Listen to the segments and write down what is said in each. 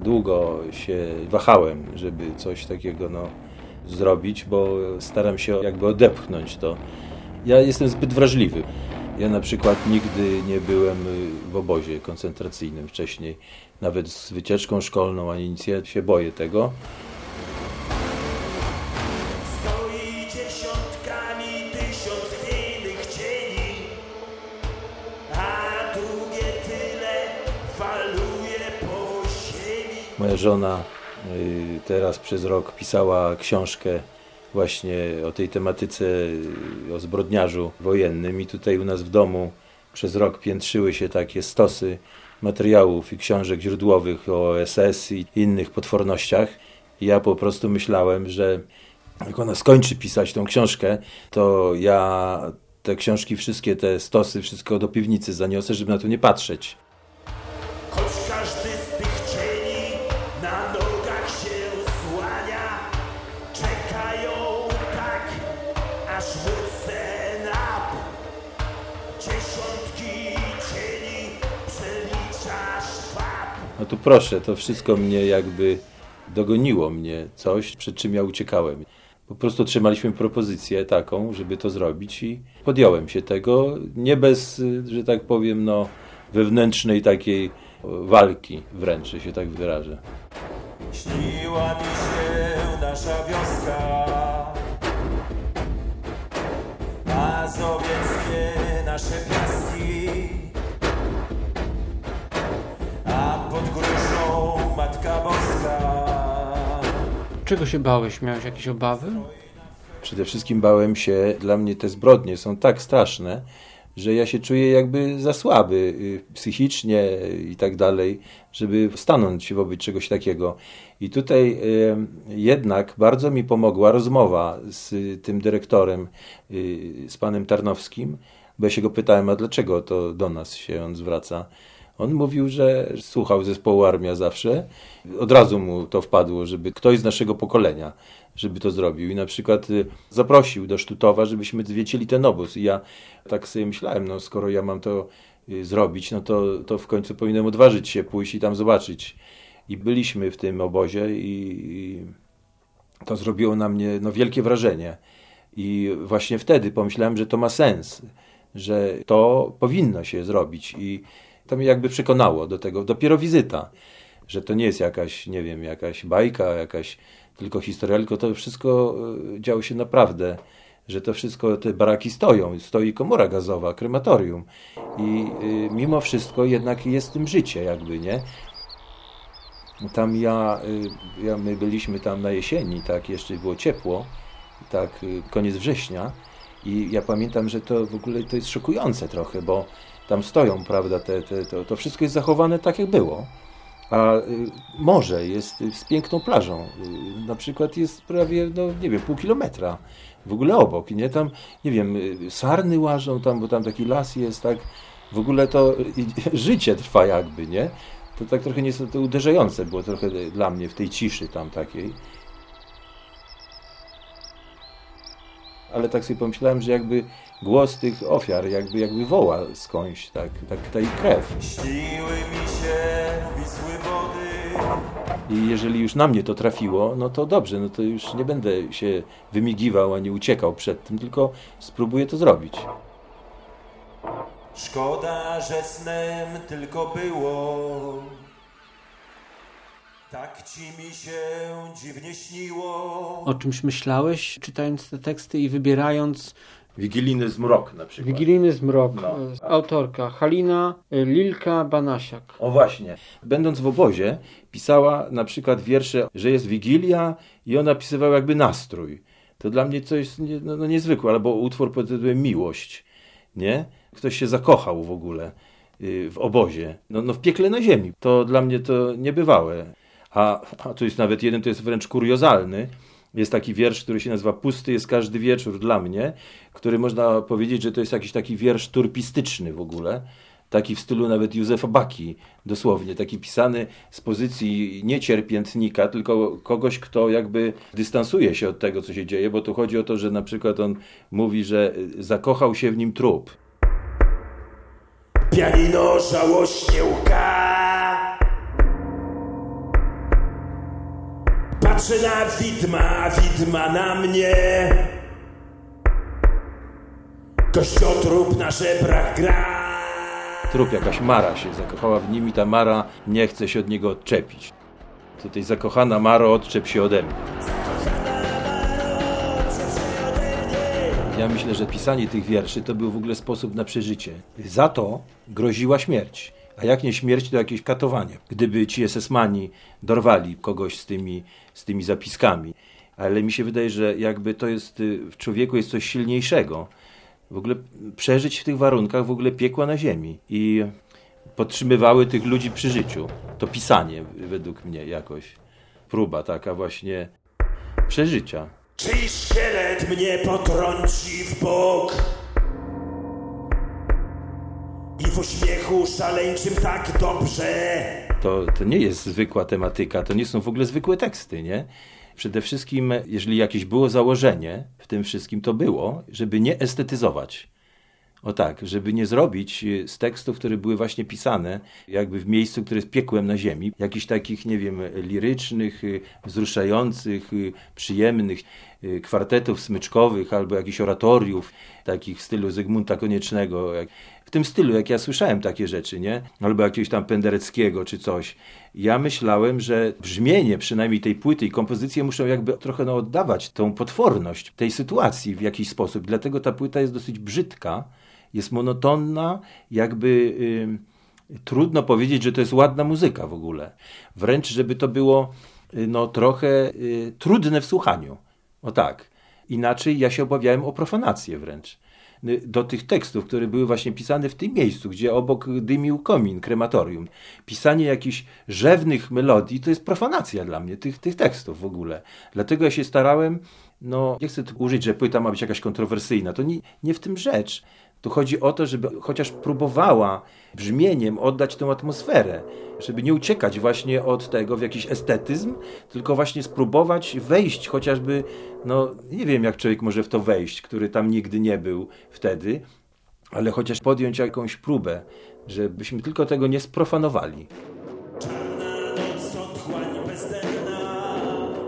długo się wahałem, żeby coś takiego zrobić, bo staram się jakby odepchnąć to. Ja jestem zbyt wrażliwy. Ja na przykład nigdy nie byłem w obozie koncentracyjnym wcześniej, nawet z wycieczką szkolną, ani nic, ja się boję tego. Stoi dziesiątkami tysiąc chwiejnych cieni, a drugie tyle faluje po ziemi. Moja żona teraz przez rok pisała książkę właśnie o tej tematyce, o zbrodniarzu wojennym i tutaj u nas w domu przez rok piętrzyły się takie stosy materiałów i książek źródłowych o SS i innych potwornościach. I ja po prostu myślałem, że jak ona skończy pisać tą książkę, to ja te książki, wszystkie te stosy, wszystko do piwnicy zaniosę, żeby na to nie patrzeć. Choć każdy z tych cieni na nogach się słania, czekają tak, aż rzucę nap. Dziesiątki cieni przelicza szwab. No tu proszę, to wszystko mnie jakby dogoniło mnie coś, przed czym ja uciekałem. Po prostu otrzymaliśmy propozycję taką, żeby to zrobić i podjąłem się tego, nie bez, że tak powiem, wewnętrznej takiej walki wręcz, że się tak wyrażę. Śniła mi się nasza wioska, mazowieckie nasze piaski, a pod gruszą Matka Boska. Czego się bałeś? Miałeś jakieś obawy? Przede wszystkim bałem się, dla mnie te zbrodnie są tak straszne, że ja się czuję jakby za słaby psychicznie i tak dalej, żeby stanąć wobec czegoś takiego. I tutaj jednak bardzo mi pomogła rozmowa z tym dyrektorem, z panem Tarnowskim, bo ja się go pytałem, a dlaczego to do nas się on zwraca. On mówił, że słuchał zespołu Armia zawsze. Od razu mu to wpadło, żeby ktoś z naszego pokolenia, żeby to zrobił. I na przykład zaprosił do Sztutowa, żebyśmy zwiedzili ten obóz. I ja tak sobie myślałem, skoro ja mam to zrobić, to w końcu powinienem odważyć się pójść i tam zobaczyć. I byliśmy w tym obozie i to zrobiło na mnie wielkie wrażenie. I właśnie wtedy pomyślałem, że to ma sens, że to powinno się zrobić. I to mnie jakby przekonało do tego, dopiero wizyta, że to nie jest jakaś, nie wiem, jakaś bajka, jakaś tylko historia, tylko to wszystko działo się naprawdę, że to wszystko, te baraki stoi komora gazowa, krematorium i mimo wszystko jednak jest w tym życie jakby, nie? Tam my byliśmy tam na jesieni, tak, jeszcze było ciepło, tak, koniec września i ja pamiętam, że to w ogóle to jest szokujące trochę, bo tam stoją, prawda, to wszystko jest zachowane tak, jak było. A morze jest z piękną plażą. Na przykład jest prawie, nie wiem, pół kilometra w ogóle obok. Nie? Tam, nie wiem, sarny łażą, bo tam taki las jest, tak. W ogóle to życie trwa jakby, nie? To tak trochę to uderzające było trochę dla mnie w tej ciszy tam takiej. Ale tak sobie pomyślałem, że jakby głos tych ofiar jakby woła skądś, tak ta ich krew. Śniły mi się Wisły wody. I jeżeli już na mnie to trafiło, to dobrze, to już nie będę się wymigiwał ani uciekał przed tym, tylko spróbuję to zrobić. Szkoda, że snem tylko było. Tak ci mi się dziwnie śniło. O czymś myślałeś, czytając te teksty i wybierając? Wigilijny zmrok na przykład. Wigilijny zmrok. Autorka Halina Lilka-Banasiak. O właśnie. Będąc w obozie, pisała na przykład wiersze, że jest Wigilia i ona pisywała jakby nastrój. To dla mnie coś niezwykłe, albo utwór pod tytułem Miłość. Nie? Ktoś się zakochał w ogóle w obozie. W piekle na ziemi. To dla mnie to niebywałe. A tu jest nawet jeden, to jest wręcz kuriozalny. Jest taki wiersz, który się nazywa Pusty jest każdy wieczór dla mnie, który można powiedzieć, że to jest jakiś taki wiersz turpistyczny w ogóle. Taki w stylu nawet Józefa Baki, dosłownie. Taki pisany z pozycji nie cierpiętnika, tylko kogoś, kto jakby dystansuje się od tego, co się dzieje, bo tu chodzi o to, że na przykład on mówi, że zakochał się w nim trup. Pianino żałośnie łka. Patrzę na widma, widma na mnie. Kościotrup na żebrach gra. Trup, jakaś Mara się zakochała w nim i ta Mara nie chce się od niego odczepić. Tutaj zakochana Maro, odczep się ode mnie. Ja myślę, że pisanie tych wierszy to był w ogóle sposób na przeżycie. Za to groziła śmierć. A jak nie śmierć, to jakieś katowanie. Gdyby ci SS-mani dorwali kogoś z tymi zapiskami. Ale mi się wydaje, że jakby to jest w człowieku jest coś silniejszego. W ogóle przeżyć w tych warunkach w ogóle piekła na ziemi. I podtrzymywały tych ludzi przy życiu. To pisanie według mnie jakoś. Próba taka właśnie przeżycia. Czyj szkielet mnie potrąci w bok i w uśmiechu szaleńczym tak dobrze. To nie jest zwykła tematyka, to nie są w ogóle zwykłe teksty, nie? Przede wszystkim, jeżeli jakieś było założenie w tym wszystkim, to było, żeby nie estetyzować. O tak, żeby nie zrobić z tekstów, które były właśnie pisane, jakby w miejscu, które jest piekłem na ziemi, jakichś takich, nie wiem, lirycznych, wzruszających, przyjemnych kwartetów smyczkowych albo jakichś oratoriów, takich w stylu Zygmunta Koniecznego, w tym stylu, jak ja słyszałem takie rzeczy, nie? Albo jakiegoś tam Pendereckiego czy coś. Ja myślałem, że brzmienie przynajmniej tej płyty i kompozycje muszą jakby trochę oddawać tą potworność tej sytuacji w jakiś sposób. Dlatego ta płyta jest dosyć brzydka, jest monotonna, jakby trudno powiedzieć, że to jest ładna muzyka w ogóle. Wręcz, żeby to było trochę trudne w słuchaniu. O tak. Inaczej ja się obawiałem o profanację wręcz. Do tych tekstów, które były właśnie pisane w tym miejscu, gdzie obok dymił komin, krematorium. Pisanie jakichś rzewnych melodii to jest profanacja dla mnie, tych tekstów w ogóle. Dlatego ja się starałem, nie chcę użyć, że płyta ma być jakaś kontrowersyjna, to nie w tym rzecz. Tu chodzi o to, żeby chociaż próbowała brzmieniem oddać tę atmosferę, żeby nie uciekać właśnie od tego w jakiś estetyzm, tylko właśnie spróbować wejść chociażby, nie wiem jak człowiek może w to wejść, który tam nigdy nie był wtedy, ale chociaż podjąć jakąś próbę, żebyśmy tylko tego nie sprofanowali. Czarna noc, otchłań bezdenna,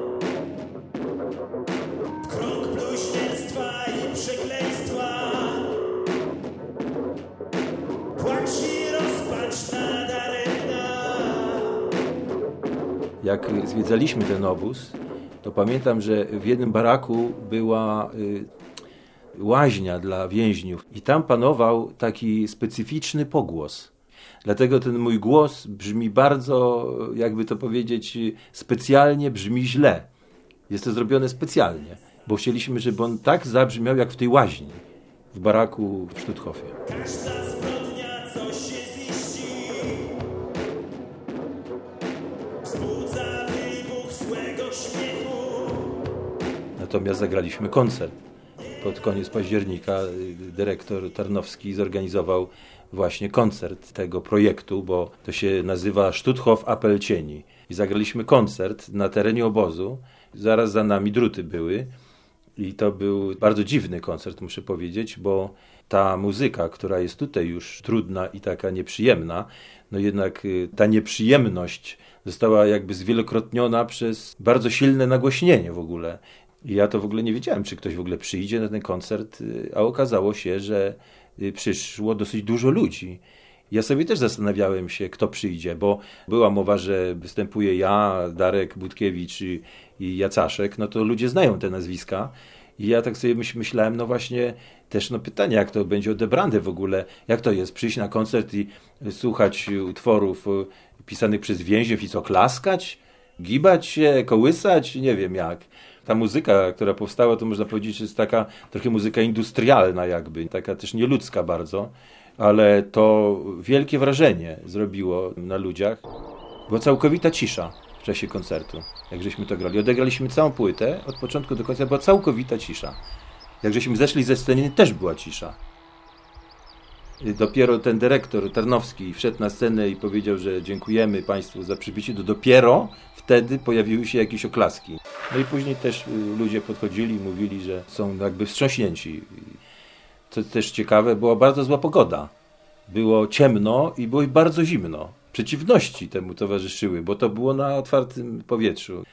krąg bluźnierstwa i przekleństwa, płacz i rozpacz nadaremna. Jak zwiedzaliśmy ten obóz, to pamiętam, że w jednym baraku była łaźnia dla więźniów i tam panował taki specyficzny pogłos. Dlatego ten mój głos brzmi bardzo, jakby to powiedzieć, specjalnie brzmi źle. Jest to zrobione specjalnie, bo chcieliśmy, żeby on tak zabrzmiał jak w tej łaźni, w baraku w Stutthofie. Każda zbrodnia, co się ziści, wzbudza wybuch złego śmiechu. Natomiast zagraliśmy koncert. Pod koniec października dyrektor Tarnowski zorganizował właśnie koncert tego projektu, bo to się nazywa Stutthof Apel Cieni. I zagraliśmy koncert na terenie obozu. Zaraz za nami druty były. I to był bardzo dziwny koncert, muszę powiedzieć, bo ta muzyka, która jest tutaj już trudna i taka nieprzyjemna, jednak ta nieprzyjemność została jakby zwielokrotniona przez bardzo silne nagłośnienie w ogóle. I ja to w ogóle nie wiedziałem, czy ktoś w ogóle przyjdzie na ten koncert, a okazało się, że przyszło dosyć dużo ludzi. Ja sobie też zastanawiałem się, kto przyjdzie, bo była mowa, że występuje ja, Darek Budkiewicz i Jacaszek, to ludzie znają te nazwiska. I ja tak sobie myślałem, właśnie też pytanie, jak to będzie odebrane w ogóle, jak to jest, przyjść na koncert i słuchać utworów pisanych przez więźniów i co, klaskać, gibać się, kołysać, nie wiem jak. Ta muzyka, która powstała, to można powiedzieć, że jest taka trochę muzyka industrialna jakby, taka też nieludzka bardzo, ale to wielkie wrażenie zrobiło na ludziach. Była całkowita cisza w czasie koncertu, jak żeśmy to grali. Odegraliśmy całą płytę, od początku do końca była całkowita cisza. Jak żeśmy zeszli ze sceny, też była cisza. Dopiero ten dyrektor Tarnowski wszedł na scenę i powiedział, że dziękujemy Państwu za przybycie, dopiero wtedy pojawiły się jakieś oklaski. I później też ludzie podchodzili i mówili, że są jakby wstrząśnięci. Co też ciekawe, była bardzo zła pogoda. Było ciemno i było bardzo zimno. Przeciwności temu towarzyszyły, bo to było na otwartym powietrzu.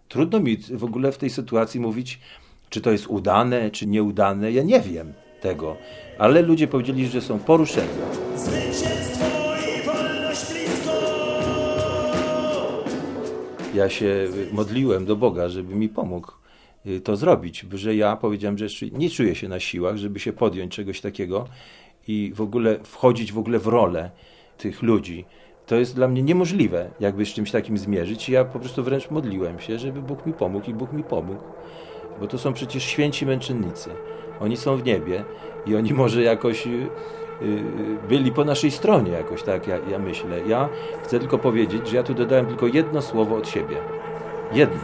Trudno mi w ogóle w tej sytuacji mówić, czy to jest udane, czy nieudane. Ja nie wiem tego. Ale ludzie powiedzieli, że są poruszeni. Zwycięstwo i wolność blisko. Ja się modliłem do Boga, żeby mi pomógł to zrobić, że ja powiedziałem, że nie czuję się na siłach, żeby się podjąć czegoś takiego i w ogóle wchodzić w rolę tych ludzi. To jest dla mnie niemożliwe, jakby z czymś takim zmierzyć. I ja po prostu wręcz modliłem się, żeby Bóg mi pomógł i Bóg mi pomógł. Bo to są przecież święci męczennicy. Oni są w niebie i oni może jakoś byli po naszej stronie jakoś, tak ja myślę. Ja chcę tylko powiedzieć, że ja tu dodałem tylko jedno słowo od siebie. Jedno.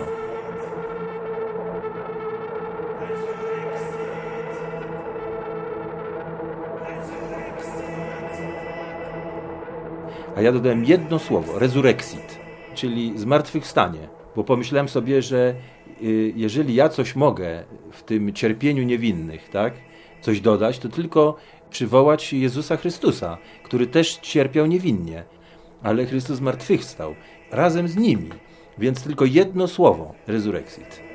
A ja dodałem jedno słowo, resurrexit, czyli zmartwychwstanie. Bo pomyślałem sobie, że jeżeli ja coś mogę w tym cierpieniu niewinnych, tak, coś dodać, to tylko przywołać Jezusa Chrystusa, który też cierpiał niewinnie, ale Chrystus zmartwychwstał razem z nimi. Więc tylko jedno słowo, resurrexit.